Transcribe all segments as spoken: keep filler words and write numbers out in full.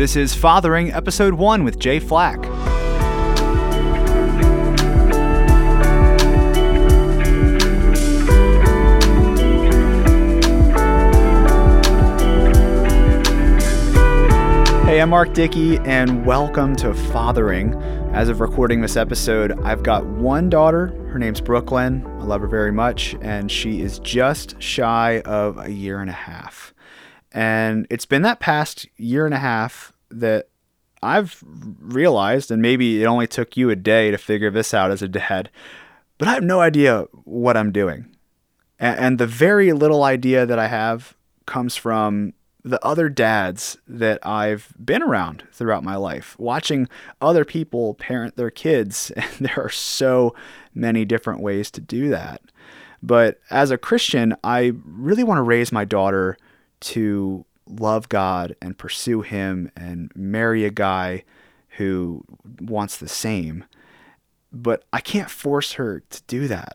This is Fathering, Episode one with Jay Flack. Hey, I'm Mark Dickey, and welcome to Fathering. As of recording this episode, I've got one daughter. Her name's Brooklyn. I love her very much, and she is just shy of a year and a half. And it's been that past year and a half that I've realized, and maybe it only took you a day to figure this out as a dad, but I have no idea what I'm doing. And the very little idea that I have comes from the other dads that I've been around throughout my life, watching other people parent their kids. And there are so many different ways to do that. But as a Christian, I really want to raise my daughter to love God and pursue Him and marry a guy who wants the same. But I can't force her to do that.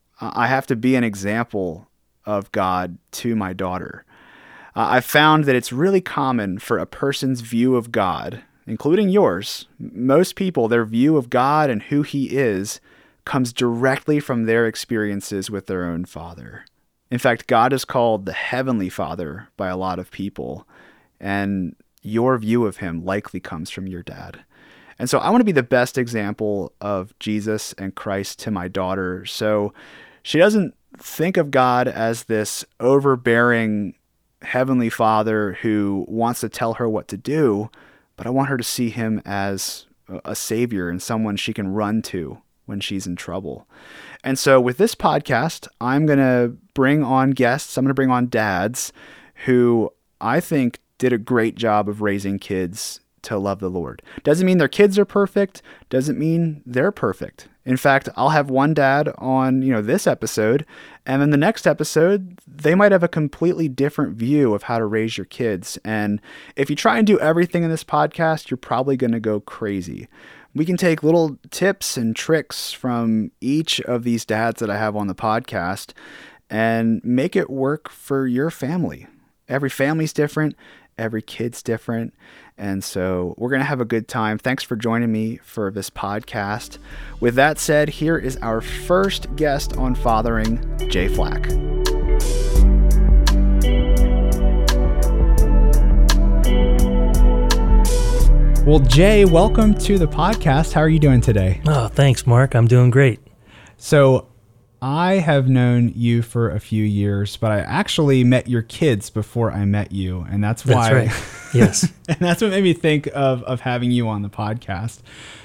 I have to be an example of God to my daughter. Uh, I've found that it's really common for a person's view of God, including yours. Most people, their view of God and who He is comes directly from their experiences with their own father. In fact, God is called the Heavenly Father by a lot of people, and your view of Him likely comes from your dad. And so I want to be the best example of Jesus and Christ to my daughter, so she doesn't think of God as this overbearing Heavenly Father who wants to tell her what to do, but I want her to see Him as a savior and someone she can run to when she's in trouble. And so with this podcast, I'm going to bring on guests. I'm going to bring on dads who I think did a great job of raising kids to love the Lord. Doesn't mean their kids are perfect. Doesn't mean they're perfect. In fact, I'll have one dad on, you know, this episode, and then the next episode, they might have a completely different view of how to raise your kids. And if you try and do everything in this podcast, you're probably going to go crazy. We can take little tips and tricks from each of these dads that I have on the podcast and make it work for your family. Every family's different. Every kid's different. And so we're going to have a good time. Thanks for joining me for this podcast. With that said, here is our first guest on Fathering, Jay Flack. Well, Jay, welcome to the podcast. How are you doing today? Oh, thanks, Mark. I'm doing great. So I have known you for a few years, but I actually met your kids before I met you. And that's why. That's right. Yes. And that's what made me think of, of having you on the podcast.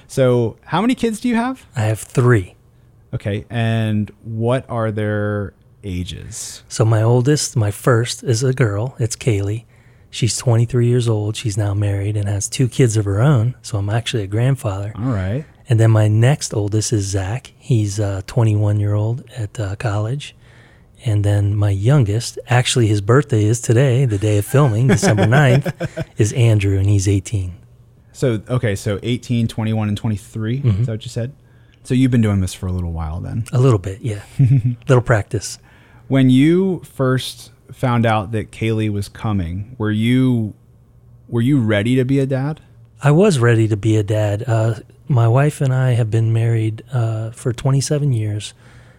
So how many kids do you have? I have three. Okay. And what are their ages? So my oldest, my first, is a girl. It's Kaylee. She's twenty-three years old. She's now married and has two kids of her own. So I'm actually a grandfather. All right. And then my next oldest is Zach. He's a twenty-one-year-old at uh, college. And then my youngest, actually his birthday is today, the day of filming, December ninth, is Andrew, and he's eighteen. So, okay, so eighteen, twenty-one, and twenty-three, mm-hmm. Is that what you said? So you've been doing this for a little while then? A little bit, yeah. Little practice. When you first found out that Kaylee was coming, were you were you ready to be a dad? I was ready to be a dad. Uh, my wife and I have been married uh, for twenty-seven years,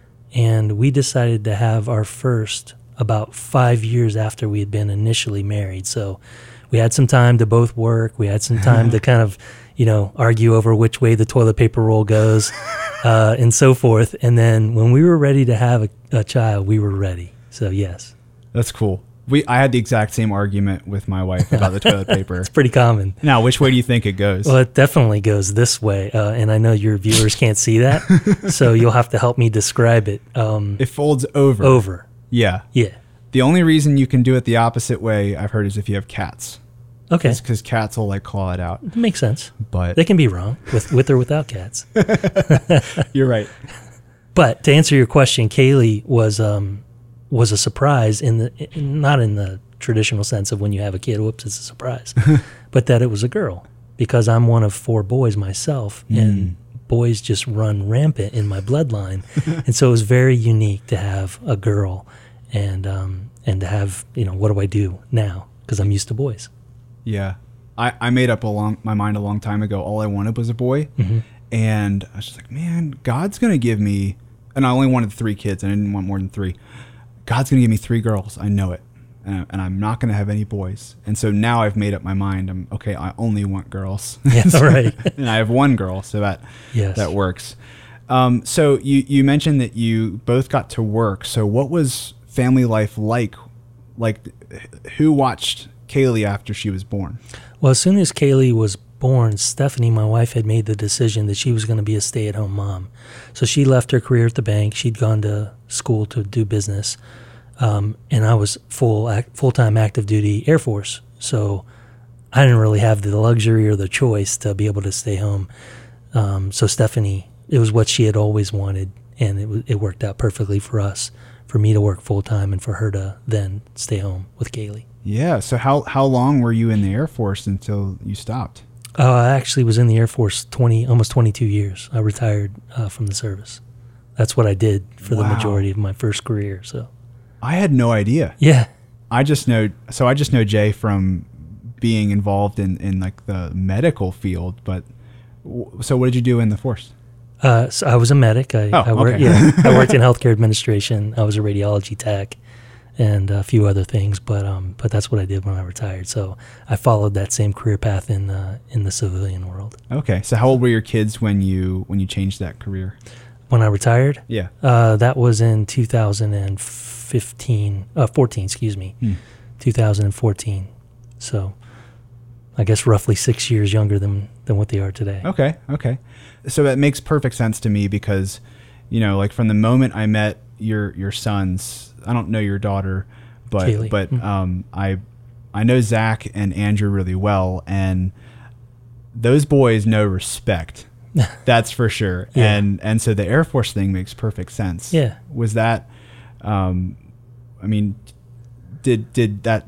and we decided to have our first about five years after we had been initially married. So we had some time to both work. We had some time to kind of, you know, argue over which way the toilet paper roll goes uh, and so forth. And then when we were ready to have a, a child, we were ready. So yes. That's cool. We I had the exact same argument with my wife about the toilet paper. It's pretty common. Now, which way do you think it goes? Well, it definitely goes this way, uh, and I know your viewers can't see that, so you'll have to help me describe it. Um, it folds over. Over. Yeah. Yeah. The only reason you can do it the opposite way, I've heard, is if you have cats. Okay. Because cats will like claw it out. It makes sense. But they can be wrong with with or without cats. You're right. But to answer your question, Kaylee was um, was a surprise in the not in the traditional sense of when you have a kid, whoops, it's a surprise, but that it was a girl, because I'm one of four boys myself, mm. and boys just run rampant in my bloodline, and so it was very unique to have a girl, and um, and to have, you know, what do I do now? Because I'm used to boys. Yeah. I, I made up a long, my mind a long time ago. All I wanted was a boy. Mm-hmm. And I was just like, man, God's going to give me, and I only wanted three kids. I didn't want more than three. God's going to give me three girls. I know it. And, and I'm not going to have any boys. And so now I've made up my mind. I'm okay. I only want girls. Yeah, so, right. And I have one girl. So that, yes. that works. Um, so you, you mentioned that you both got to work. So what was family life like? Like who watched Kaylee after she was born? Well, as soon as Kaylee was born, Stephanie, my wife, had made the decision that she was going to be a stay-at-home mom. So she left her career at the bank. She'd gone to school to do business. Um, and I was full act, full-time active duty Air Force. So I didn't really have the luxury or the choice to be able to stay home. Um, so Stephanie, it was what she had always wanted, and it, it worked out perfectly for us, for me to work full-time and for her to then stay home with Kaylee. Yeah. So how, how long were you in the Air Force until you stopped? Uh, I actually was in the Air Force twenty, almost twenty-two years. I retired uh, from the service. That's what I did for Wow. the majority of my first career. So I had no idea. yeah, I just know. So I just know Jay from being involved in, in like the medical field. But w- so what did you do in the force? uh, so I was a medic. I, Oh, I worked. okay. Yeah, I worked in healthcare administration. I was a radiology tech, and a few other things. But um, but that's what I did when I retired. So I followed that same career path in the in the civilian world. Okay. So how old were your kids when you when you changed that career? When I retired, Yeah. uh, that was in two thousand fifteen, uh, fourteen, excuse me, Hmm. two thousand fourteen. So I guess roughly six years younger than, than what they are today. Okay. Okay. So that makes perfect sense to me because, you know, like from the moment I met your your sons, I don't know your daughter, but Kaylee. but Mhm. um, I I know Zach and Andrew really well, and those boys know respect. That's for sure. Yeah. And and so the Air Force thing makes perfect sense. Yeah. Was that, um, I mean, did did that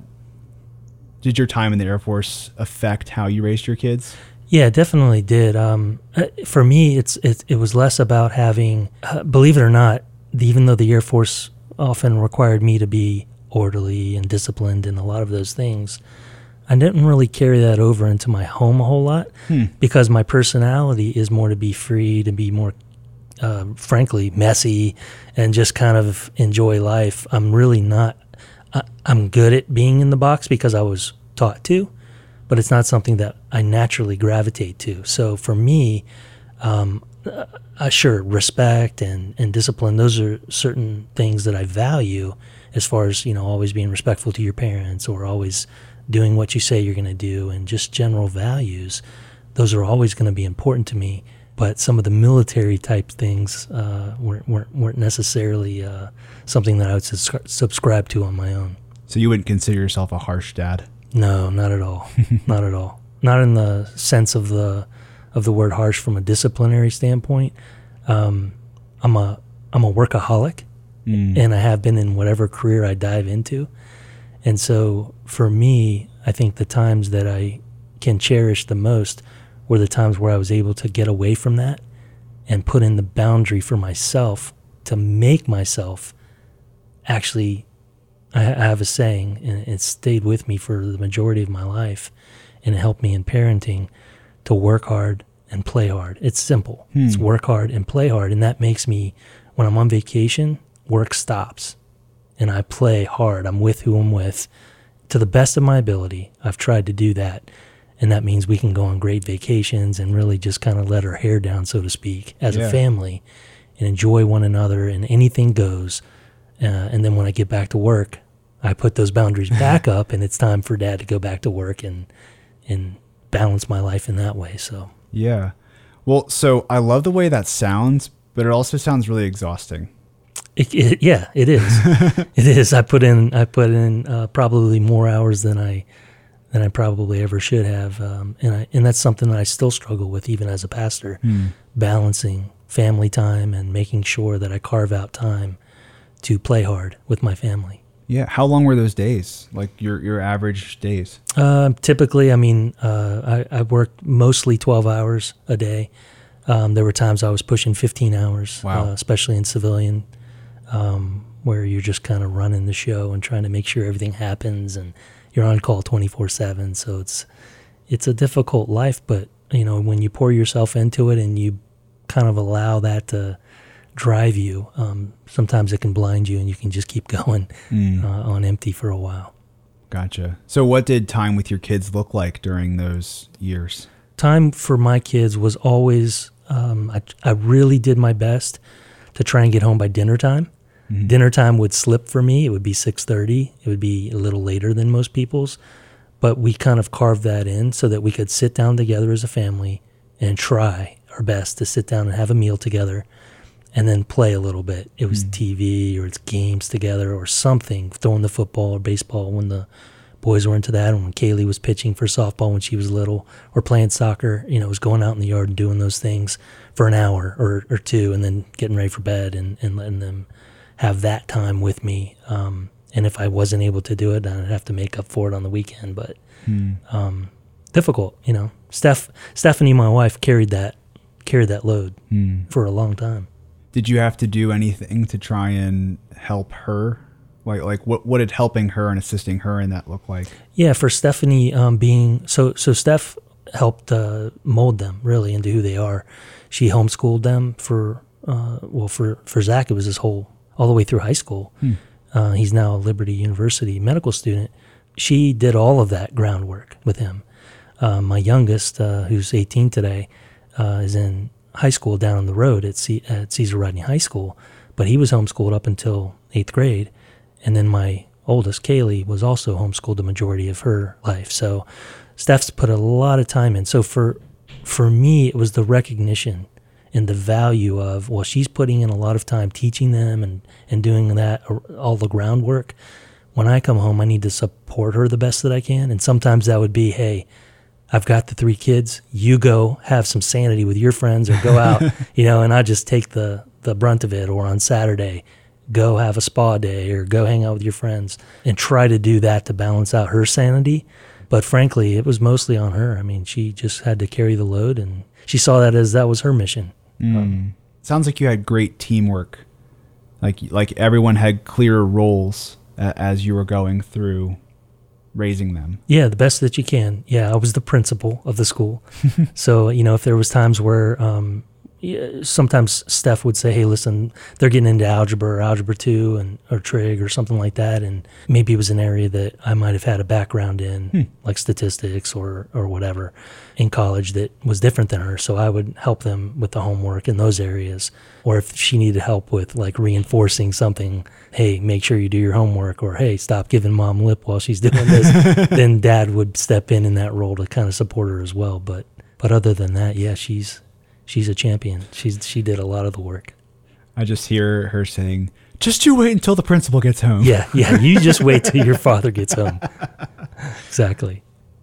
did your time in the Air Force affect how you raised your kids? Yeah, it definitely did. Um, uh, for me, it's it, it was less about having, uh, believe it or not, even though the Air Force often required me to be orderly and disciplined and a lot of those things, I didn't really carry that over into my home a whole lot Hmm. because my personality is more to be free, to be more, uh, frankly, messy and just kind of enjoy life. I'm really not, I, I'm good at being in the box because I was taught to, but it's not something that I naturally gravitate to. So for me, um, uh, sure, respect and, and discipline, those are certain things that I value as far as, you know, always being respectful to your parents or always doing what you say you're going to do and just general values. Those are always going to be important to me. But some of the military type things uh, weren't, weren't, weren't necessarily uh, something that I would sus- subscribe to on my own. So you wouldn't consider yourself a harsh dad? No, not at all. Not at all. Not in the sense of the of the word harsh from a disciplinary standpoint. Um, I'm a I'm a workaholic, Mm. and I have been in whatever career I dive into. And so for me, I think the times that I can cherish the most were the times where I was able to get away from that and put in the boundary for myself to make myself actually, I I have a saying, and it stayed with me for the majority of my life, and it helped me in parenting, to work hard and play hard. It's simple. Hmm. It's work hard and play hard, and that makes me, when I'm on vacation, work stops, and I play hard. I'm with who I'm with. To the best of my ability, I've tried to do that, and that means we can go on great vacations and really just kind of let our hair down, so to speak, as Yeah. a family, and enjoy one another, and anything goes. Uh, and then when I get back to work, I put those boundaries back up, and it's time for Dad to go back to work and and balance my life in that way. So Yeah. Well, so I love the way that sounds, but it also sounds really exhausting. it, it, yeah, it is. It is. I put in I put in uh, probably more hours than I than I probably ever should have, um, and I and that's something that I still struggle with even as a pastor, Hmm. balancing family time and making sure that I carve out time to play hard with my family. Yeah. How long were those days? Like your your average days? Uh, typically, I mean, uh, I, I worked mostly twelve hours a day. Um, there were times I was pushing fifteen hours, Wow. uh, especially in civilian, um, where you're just kind of running the show and trying to make sure everything happens, and you're on call twenty-four seven. So it's it's a difficult life, but, you know, when you pour yourself into it and you kind of allow that to drive you, um, sometimes it can blind you and you can just keep going mm. uh, on empty for a while. Gotcha. So what did time with your kids look like during those years? Time for my kids was always, um, I, I really did my best to try and get home by dinner time. Mm-hmm. Dinner time would slip for me. It would be six thirty. It would be a little later than most people's. But we kind of carved that in so that we could sit down together as a family and try our best to sit down and have a meal together and then play a little bit. It was mm-hmm. T V or it's games together or something, throwing the football or baseball when the boys were into that, and when Kaylee was pitching for softball when she was little, or playing soccer, you know, it was going out in the yard and doing those things for an hour or, or two and then getting ready for bed and, and letting them have that time with me. Um, and if I wasn't able to do it, then I'd have to make up for it on the weekend. But hmm. um, difficult, you know. Steph, Stephanie, my wife, carried that carried that load hmm. for a long time. Did you have to do anything to try and help her? Like, like what, what did helping her and assisting her in that look like? Yeah, for Stephanie, um, being so so Steph helped uh, mold them really into who they are. She homeschooled them for uh, well for for Zach. It was his whole all the way through high school. Hmm. Uh, he's now a Liberty University medical student. She did all of that groundwork with him. Uh, my youngest, uh, who's eighteen today, uh, is in high school down the road at, C- at Caesar Rodney High School, but he was homeschooled up until eighth grade. And then my oldest, Kaylee, was also homeschooled the majority of her life. So Steph's put a lot of time in. So for for me, it was the recognition and the value of, well, she's putting in a lot of time teaching them and, and doing that, all the groundwork. When I come home, I need to support her the best that I can. And sometimes that would be, hey, I've got the three kids. You go have some sanity with your friends or go out, you know, and I just take the, the brunt of it. Or on Saturday, go have a spa day or go hang out with your friends and try to do that to balance out her sanity. But frankly, it was mostly on her. I mean, she just had to carry the load, and she saw that as that was her mission. Mm. Um, Sounds like you had great teamwork. Like like everyone had clear roles uh, as you were going through raising them. Yeah, the best that you can. Yeah, I was the principal of the school. So, you know, if there was times where um, yeah, sometimes Steph would say, hey, listen, they're getting into algebra or algebra two and or trig or something like that, and maybe it was an area that I might have had a background in, hmm. like statistics or, or whatever, in college that was different than her, so I would help them with the homework in those areas. Or if she needed help with like reinforcing something, hey, make sure you do your homework, or hey, stop giving mom lip while she's doing this, then dad would step in in that role to kind of support her as well. But but other than that, yeah, she's she's a champion. She's she did a lot of the work. I just hear her saying, just you wait until the principal gets home. Yeah, yeah, you just wait till your father gets home. Exactly.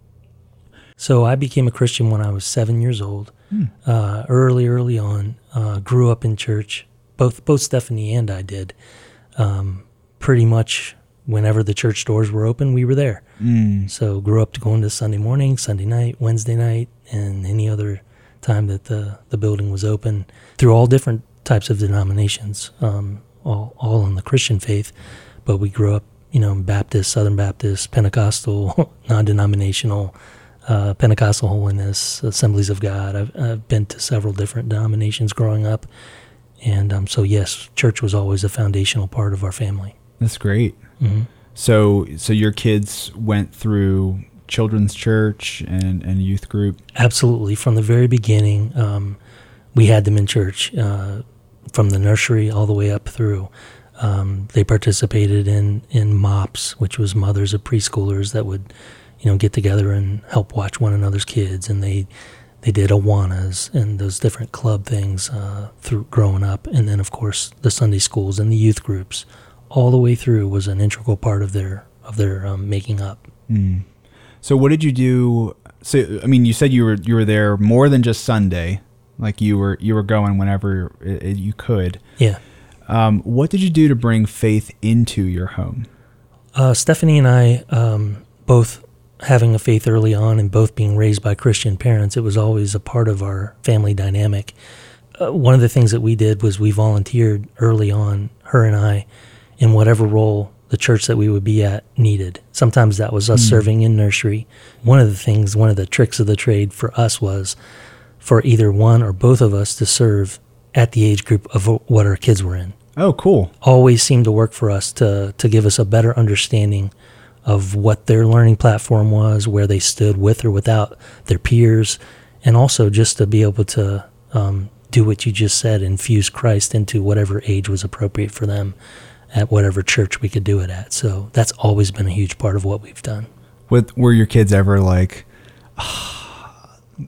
So I became a Christian when I was seven years old, hmm. uh, early, early on. Uh, grew up in church. Both both Stephanie and I did. Um, pretty much whenever the church doors were open, we were there. Mm. So grew up going to Sunday morning, Sunday night, Wednesday night, and any other time that the, the building was open, through all different types of denominations, um, all all in the Christian faith. But we grew up, you know, Baptist, Southern Baptist, Pentecostal, non-denominational, uh, Pentecostal holiness, Assemblies of God. I've, I've been to several different denominations growing up. And um, so, yes, church was always a foundational part of our family. That's great. Mm-hmm. So so your kids went through children's church and, and youth group? Absolutely. From the very beginning, um, we had them in church, uh, from the nursery all the way up through. Um, they participated in, in M O P S, which was mothers of preschoolers that would, you know, get together and help watch one another's kids. And they they did Awanas and those different club things uh, through growing up. And then, of course, the Sunday schools and the youth groups all the way through was an integral part of their of their um, making up. Mm. So what did you do? So I mean, you said you were you were there more than just Sunday, like you were you were going whenever it, it, you could. Yeah. Um, what did you do to bring faith into your home? Uh, Stephanie and I, um, both having a faith early on and both being raised by Christian parents, it was always a part of our family dynamic. Uh, one of the things that we did was we volunteered early on, her and I, in whatever role the the church that we would be at needed. Sometimes that was us mm. serving in nursery. One of the things, one of the tricks of the trade for us was for either one or both of us to serve at the age group of what our kids were in. Oh, cool. Always seemed to work for us to to give us a better understanding of what their learning platform was, where they stood with or without their peers, and also just to be able to um, do what you just said, infuse Christ into whatever age was appropriate for them at whatever church we could do it at. So that's always been a huge part of what we've done. With, were your kids ever like, oh,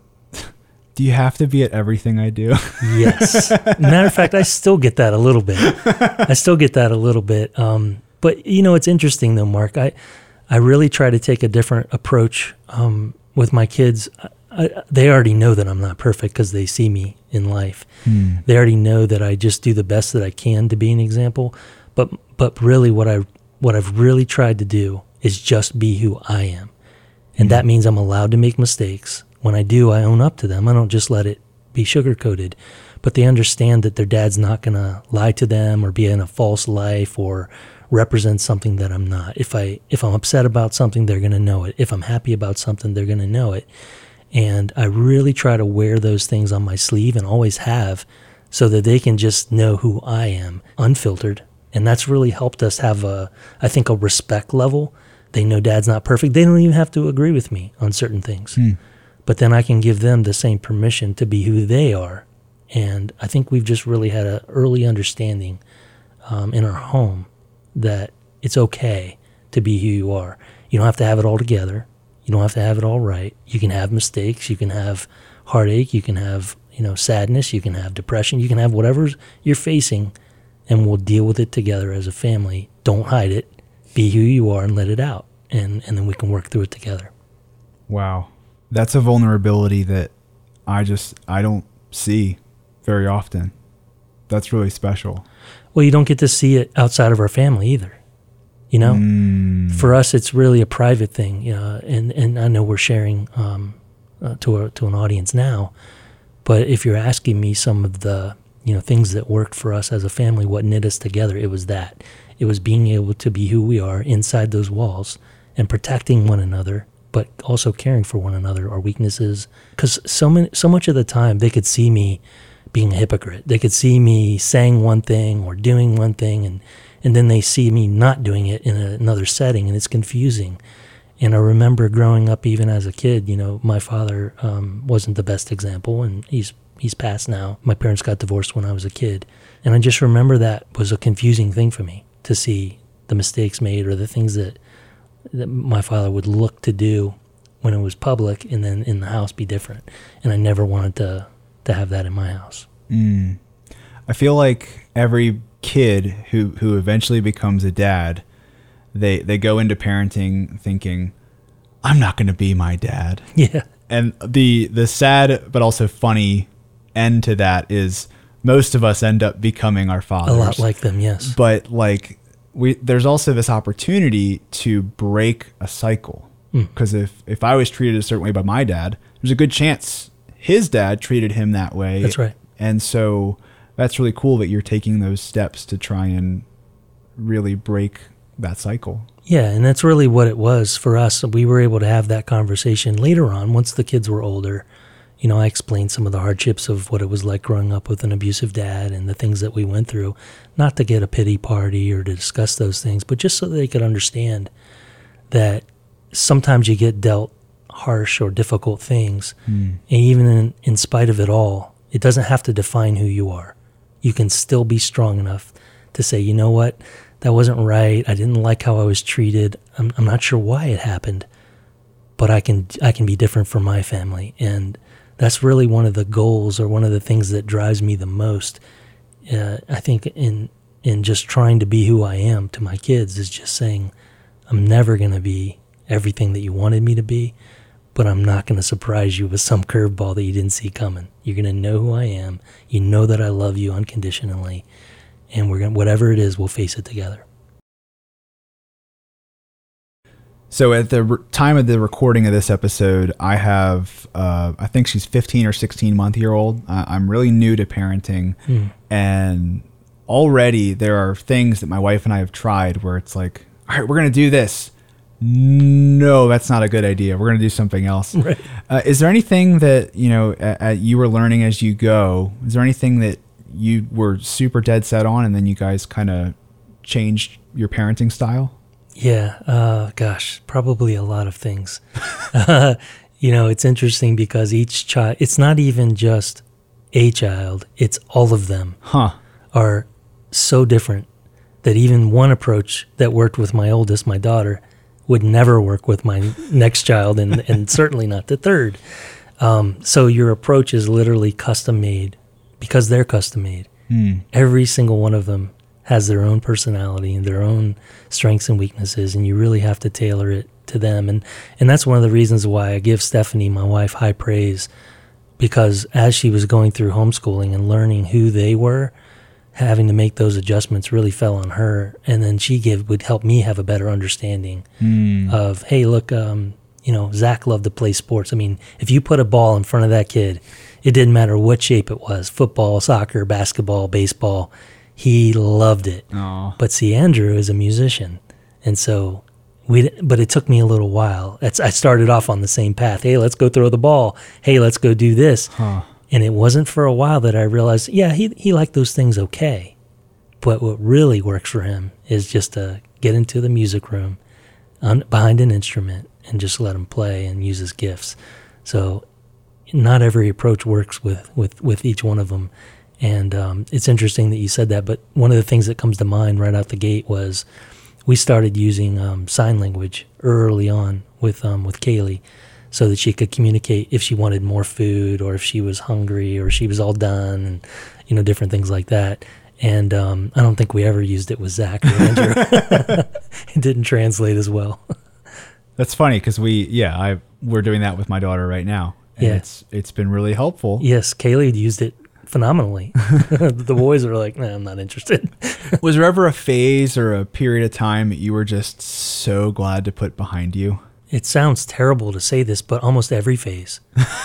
do you have to be at everything I do? Yes. Matter of fact, I still get that a little bit. I still get that a little bit. Um, but, you know, it's interesting, though, Mark. I, I really try to take a different approach um, with my kids. I, I, they already know that I'm not perfect because they see me in life. Hmm. They already know that I just do the best that I can to be an example. But but really what I what I've really tried to do is just be who I am. And that means I'm allowed to make mistakes. When I do, I own up to them. I don't just let it be sugar-coated. But they understand that their dad's not going to lie to them or be in a false life or represent something that I'm not. If I if I'm upset about something, they're going to know it. If I'm happy about something, they're going to know it. And I really try to wear those things on my sleeve and always have so that they can just know who I am, unfiltered. And that's really helped us have a, I think, a respect level. They know Dad's not perfect. They don't even have to agree with me on certain things. Hmm. But then I can give them the same permission to be who they are. And I think we've just really had an early understanding um, in our home that it's okay to be who you are. You don't have to have it all together. You don't have to have it all right. You can have mistakes. You can have heartache. You can have, you know, sadness. You can have depression. You can have whatever you're facing, and we'll deal with it together as a family. Don't hide it. Be who you are and let it out. And, and then we can work through it together. Wow. That's a vulnerability that I just, I don't see very often. That's really special. Well, you don't get to see it outside of our family either. You know, mm. for us, it's really a private thing. You know, and, and I know we're sharing um, uh, to a, to an audience now, but if you're asking me some of the, you know, things that worked for us as a family, what knit us together, it was that. It was being able to be who we are inside those walls and protecting one another, but also caring for one another, our weaknesses. Because so many, so much of the time, they could see me being a hypocrite. They could see me saying one thing or doing one thing, and and then they see me not doing it in a, another setting, and it's confusing. And I remember growing up, even as a kid, you know, my father um, wasn't the best example, and he's he's passed now. My parents got divorced when I was a kid. And I just remember that was a confusing thing for me, to see the mistakes made or the things that, that my father would look to do when it was public, and then in the house be different. And I never wanted to, to have that in my house. Mm. I feel like every kid who, who eventually becomes a dad, they they go into parenting thinking, I'm not going to be my dad. Yeah. And the the sad but also funny end to that is most of us end up becoming our fathers. A lot like them, yes. But like we, there's also this opportunity to break a cycle. Because mm. if, if I was treated a certain way by my dad, there's a good chance his dad treated him that way. That's right. And so that's really cool that you're taking those steps to try and really break that cycle. Yeah, and that's really what it was for us. We were able to have that conversation later on once the kids were older. You know, I explained some of the hardships of what it was like growing up with an abusive dad and the things that we went through, not to get a pity party or to discuss those things, but just so they could understand that sometimes you get dealt harsh or difficult things, mm. and even in, in spite of it all, it doesn't have to define who you are. You can still be strong enough to say, you know what, that wasn't right. I didn't like how I was treated. I'm, I'm not sure why it happened, but I can I can be different for my family. And that's really one of the goals, or one of the things that drives me the most. Uh, I think in in just trying to be who I am to my kids is just saying, I'm never going to be everything that you wanted me to be, but I'm not going to surprise you with some curveball that you didn't see coming. You're going to know who I am. You know that I love you unconditionally, and we're going to, whatever it is, we'll face it together. So at the re- time of the recording of this episode, I have, uh, I think she's fifteen or sixteen month year old. Uh, I'm really new to parenting, mm. and already there are things that my wife and I have tried where it's like, all right, we're going to do this. No, that's not a good idea. We're going to do something else. Right. Uh, is there anything that, you know, uh, uh, you were learning as you go? Is there anything that you were super dead set on and then you guys kind of changed your parenting style? Yeah. Uh, gosh, probably a lot of things. uh, you know, it's interesting because each child, it's not even just a child, it's all of them Huh. are so different that even one approach that worked with my oldest, my daughter, would never work with my next child, and, and certainly not the third. Um, so your approach is literally custom made because they're custom made. Mm. Every single one of them has their own personality and their own strengths and weaknesses, and you really have to tailor it to them. And, and that's one of the reasons why I give Stephanie, my wife, high praise, because as she was going through homeschooling and learning who they were, having to make those adjustments really fell on her, and then she give would help me have a better understanding Mm. of, hey, look, um, you know, Zach loved to play sports. I mean, if you put a ball in front of that kid, it didn't matter what shape it was, football, soccer, basketball, baseball, he loved it. Aw. But see, Andrew is a musician, and so we. But it took me a little while. It's, I started off on the same path. Hey, let's go throw the ball. Hey, let's go do this. Huh. And it wasn't for a while that I realized, yeah, he he liked those things okay. But what really works for him is just to get into the music room un, behind an instrument and just let him play and use his gifts. So not every approach works with, with, with each one of them. And um, it's interesting that you said that, but one of the things that comes to mind right out the gate was we started using um, sign language early on with um, with Kaylee, so that she could communicate if she wanted more food or if she was hungry or she was all done, and, you know, different things like that. And um, I don't think we ever used it with Zach or Andrew. It didn't translate as well. That's funny because we, yeah, I we're doing that with my daughter right now. And Yeah. it's it's been really helpful. Yes, Kaylee used it phenomenally. The boys are like, nah, I'm not interested. Was there ever a phase or a period of time that you were just so glad to put behind you? It sounds terrible to say this, but almost every phase.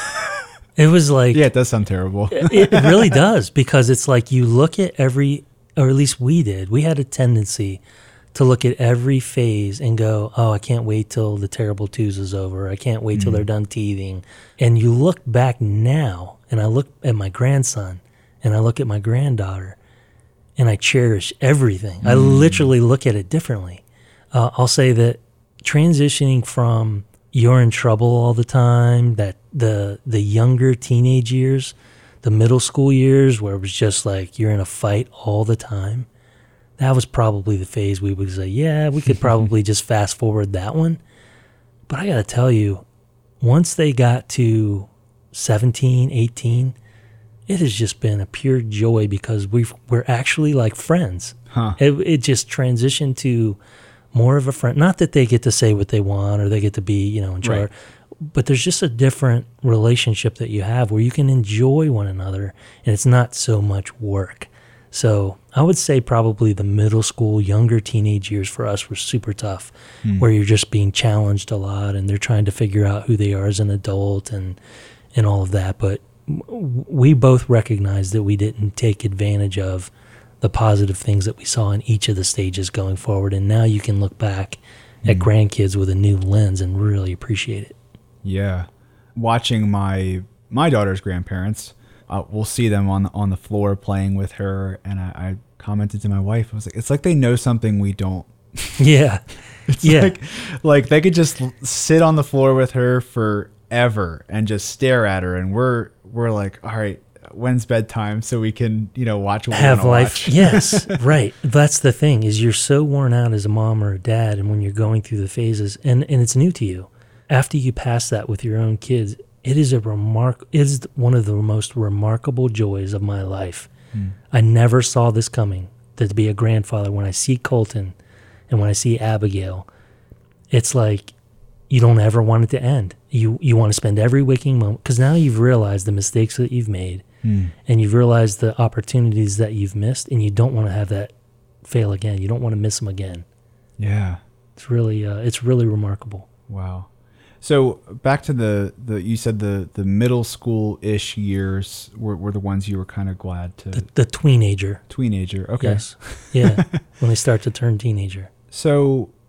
It was like... Yeah, it does sound terrible. it, it really does, because it's like you look at every, or at least we did, we had a tendency to look at every phase and go, oh, I can't wait till the terrible twos is over. I can't wait till Mm-hmm. they're done teething. And you look back now, and I look at my grandson, and I look at my granddaughter, and I cherish everything. I literally look at it differently. Uh, I'll say that transitioning from you're in trouble all the time, that the the younger teenage years, the middle school years where it was just like you're in a fight all the time, that was probably the phase we would say, yeah, we could probably just fast forward that one. But I got to tell you, once they got to seventeen, eighteen, it has just been a pure joy because we've, we're actually like friends. Huh. It, it just transitioned to more of a friend. Not that they get to say what they want or they get to be, you know, in charge. Right. But there's just a different relationship that you have where you can enjoy one another and it's not so much work. So I would say probably the middle school, younger teenage years for us were super tough, Hmm. where you're just being challenged a lot and they're trying to figure out who they are as an adult and and all of that. But w- we both recognized that we didn't take advantage of the positive things that we saw in each of the stages going forward. And now you can look back at Hmm. grandkids with a new lens and really appreciate it. Yeah. Watching my my daughter's grandparents, uh, we'll see them on the, on the floor playing with her, and I, I commented to my wife, I was like, it's like they know something we don't. Yeah. It's Yeah. like, like they could just l- sit on the floor with her forever and just stare at her, and we're we're like, all right, when's bedtime so we can, you know, watch what we Have wanna life. watch. Yes, right. That's the thing, is you're so worn out as a mom or a dad, and when you're going through the phases, and, and it's new to you. After you pass that with your own kids, it is a remark. It is one of the most remarkable joys of my life. Hmm. I never saw this coming, that to be a grandfather. When I see Colton and when I see Abigail, it's like you don't ever want it to end. You you want to spend every waking moment, because now you've realized the mistakes that you've made, Hmm. and you've realized the opportunities that you've missed, and you don't want to have that fail again. You don't want to miss them again. Yeah. It's really uh, it's really remarkable. Wow. So back to the, the you said the, the middle school-ish years were, were the ones you were kind of glad to... The, the tweenager. Teenager. Okay. Yes. Yeah. When they start to turn teenager. So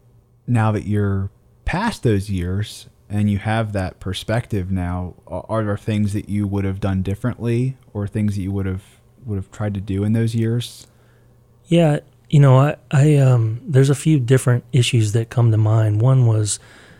now that you're past those years and you have that perspective now, are there things that you would have done differently or things that you would have would have tried to do in those years? Yeah, you know, I, I um, there's a few different issues that come to mind. One was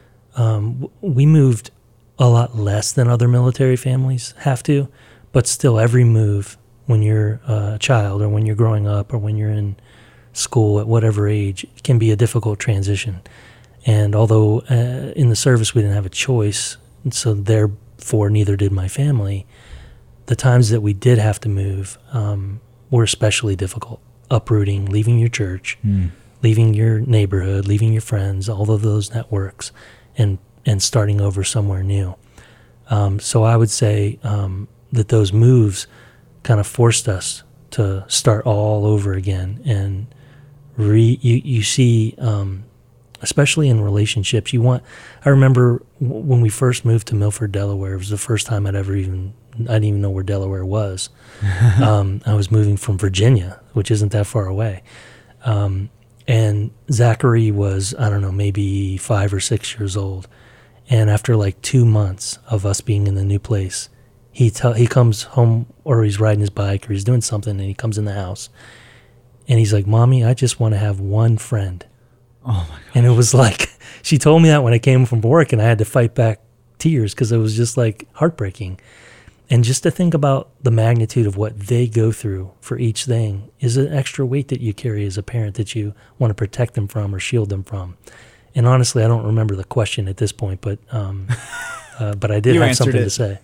um, we moved a lot less than other military families have to, but still every move when you're a child or when you're growing up or when you're in school at whatever age can be a difficult transition. And although uh, in the service we didn't have a choice, so therefore neither did my family, the times that we did have to move um, were especially difficult. Uprooting, leaving your church, mm. leaving your neighborhood, leaving your friends, all of those networks, and and starting over somewhere new. Um, so I would say um, that those moves kind of forced us to start all over again. And re you, you see, um, especially in relationships, you want, I remember w- when we first moved to Milford, Delaware, it was the first time I'd ever even, I didn't even know where Delaware was. um, I was moving from Virginia, which isn't that far away. Um, and Zachary was, I don't know, maybe five or six years old. And after like two months of us being in the new place, he tell he comes home, or he's riding his bike, or he's doing something, and he comes in the house. And he's like, "Mommy, I just want to have one friend." Oh my God. And it was like, she told me that when I came from work, and I had to fight back tears because it was just like heartbreaking. And just to think about the magnitude of what they go through for each thing is an extra weight that you carry as a parent that you want to protect them from or shield them from. And honestly, I don't remember the question at this point, but um, uh, but I did have something it. to say.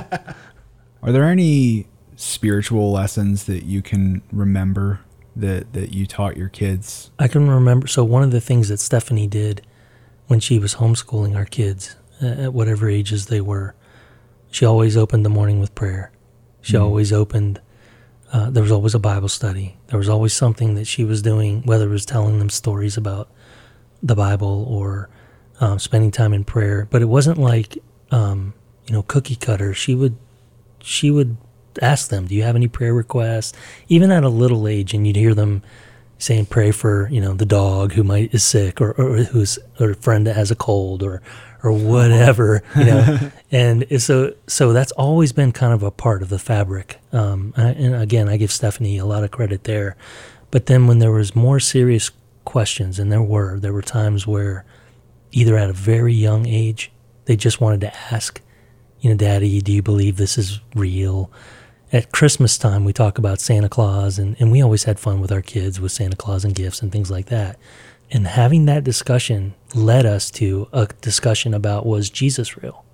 Are there any spiritual lessons that you can remember that, that you taught your kids? I can remember. So one of the things that Stephanie did when she was homeschooling our kids uh, at whatever ages they were, she always opened the morning with prayer. She mm. always opened, uh, there was always a Bible study. There was always something that she was doing, whether it was telling them stories about the Bible or um, spending time in prayer. But it wasn't like, um, you know, cookie cutter. She would, she would ask them, do you have any prayer requests? Even at a little age, and you'd hear them saying, pray for, you know, the dog who might is sick, or, or who's, or a friend that has a cold, or or whatever, you know. And so so that's always been kind of a part of the fabric. Um, and, and again, I give Stephanie a lot of credit there. But then when there was more serious questions, and there were, there were times where either at a very young age, they just wanted to ask, you know, Daddy, do you believe this is real? At Christmas time, we talk about Santa Claus, and, and we always had fun with our kids with Santa Claus and gifts and things like that. And having that discussion led us to a discussion about, was Jesus real?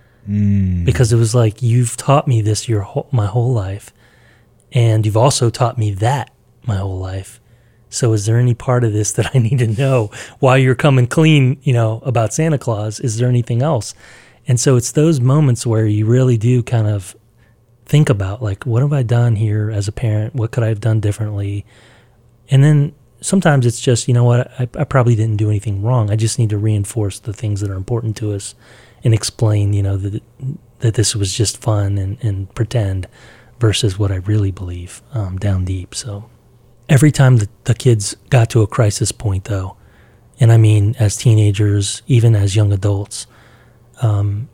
Mm. Because it was like, you've taught me this your whole, my whole life, and you've also taught me that my whole life. So is there any part of this that I need to know while you're coming clean, you know, about Santa Claus? Is there anything else? And so it's those moments where you really do kind of think about, like, what have I done here as a parent? What could I have done differently? And then sometimes it's just, you know what, I, I probably didn't do anything wrong. I just need to reinforce the things that are important to us and explain, you know, that that this was just fun and, and pretend versus what I really believe um, down deep. So every time the, the kids got to a crisis point, though, and I mean as teenagers, even as young adults, um,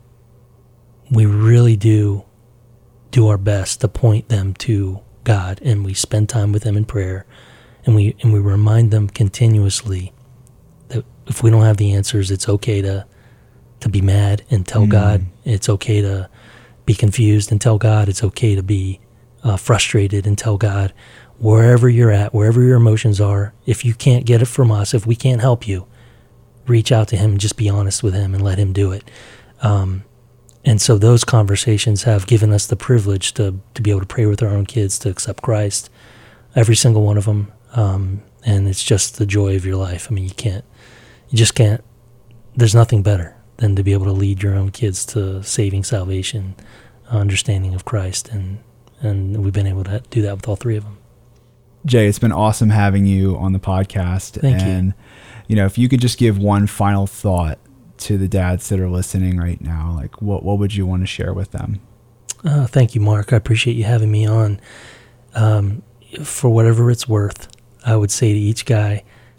we really do do our best to point them to God, and we spend time with them in prayer. And we and we remind them continuously that if we don't have the answers, it's okay to to be mad and tell mm. God. It's okay to be confused and tell God. It's okay to be uh, frustrated and tell God. Wherever you're at, wherever your emotions are, if you can't get it from us, if we can't help you, reach out to Him and just be honest with Him and let Him do it. Um, and so those conversations have given us the privilege to to be able to pray with our own kids to accept Christ, every single one of them. Um, and it's just the joy of your life. I mean, you can't, you just can't, there's nothing better than to be able to lead your own kids to saving salvation, understanding of Christ. And, and we've been able to do that with all three of them. Jay, it's been awesome having you on the podcast. Thank and, you. you know, if you could just give one final thought to the dads that are listening right now, like what, what would you want to share with them? Uh, thank you, Mark. I appreciate you having me on. Um, for whatever it's worth, I would say to each guy,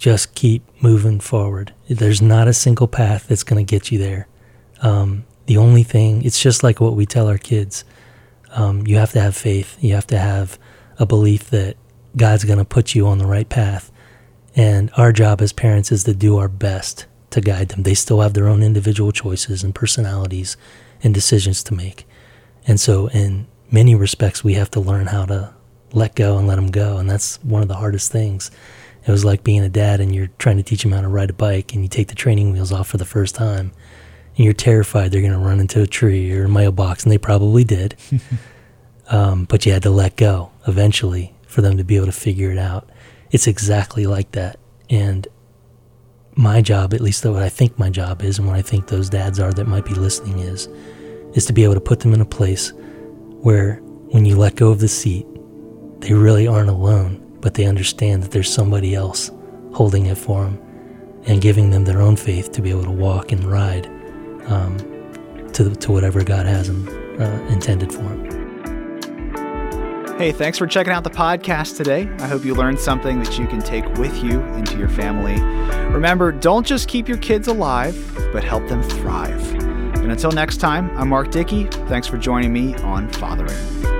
just keep moving forward. There's not a single path that's going to get you there. Um, the only thing, it's just like what we tell our kids. Um, you have to have faith. You have to have a belief that God's going to put you on the right path. And our job as parents is to do our best to guide them. They still have their own individual choices and personalities and decisions to make. And so in many respects, we have to learn how to let go and let them go. And that's one of the hardest things. It was like being a dad and you're trying to teach them how to ride a bike and you take the training wheels off for the first time and you're terrified they're going to run into a tree or a mailbox, and they probably did. um, but you had to let go eventually for them to be able to figure it out. It's exactly like that. And my job, at least what I think my job is, and what I think those dads are that might be listening is, is to be able to put them in a place where when you let go of the seat, they really aren't alone, but they understand that there's somebody else holding it for them and giving them their own faith to be able to walk and ride um, to, to whatever God has them uh, intended for them. Hey, thanks for checking out the podcast today. I hope you learned something that you can take with you into your family. Remember, don't just keep your kids alive, but help them thrive. And until next time, I'm Mark Dickey. Thanks for joining me on Fathering.